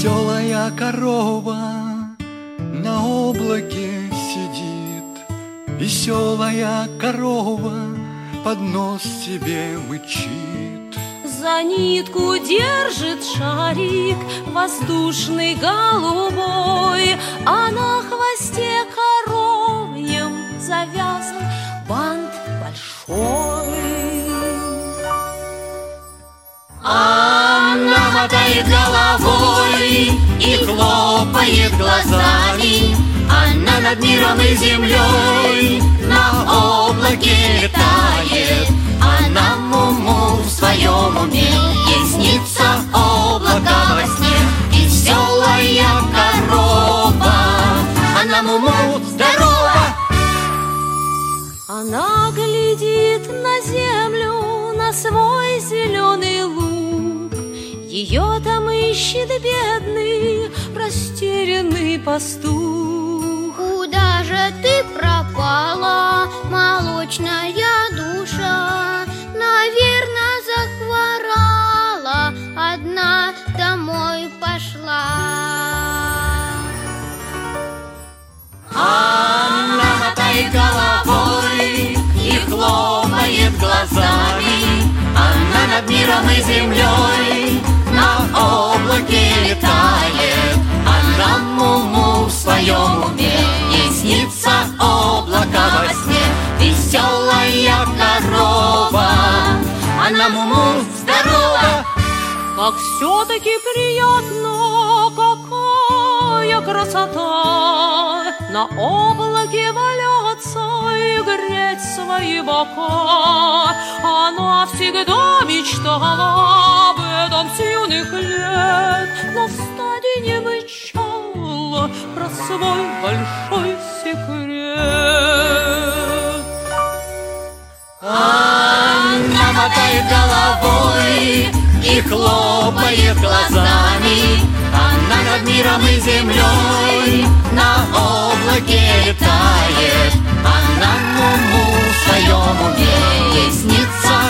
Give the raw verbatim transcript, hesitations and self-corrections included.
Веселая корова на облаке сидит, веселая корова под нос себе мычит. За нитку держит шарик воздушный голубой, а на хвосте коровьем завязан бант большой. Она мотает головой и хлопает глазами. Она над миром и землей на облаке летает. Она му-му в своем уме, ей снится облако во сне. Веселая корова, она му-му здорова. Она глядит на землю, на свой зеленый луг. Ее там ищет бедный, растерянный пастух. Куда же ты пропала, молочная душа? Наверно, захворала, одна домой пошла. Она мотает головой и хлопает глазами. Она над миром и землей на облаке летает. Она му-му в своем уме, ей снится облако во сне. Веселая корова, она му-му здорова. Как все-таки приятно, какая красота! На облаке валяться и греть свои бока. Она всегда мечтала об этом с юных лет, но в стаде не мычала про свой большой секрет. Она мотает головой и хлопает глазами. Она над миром и землей на облаке летает. Она му-му в своем уме, ей снится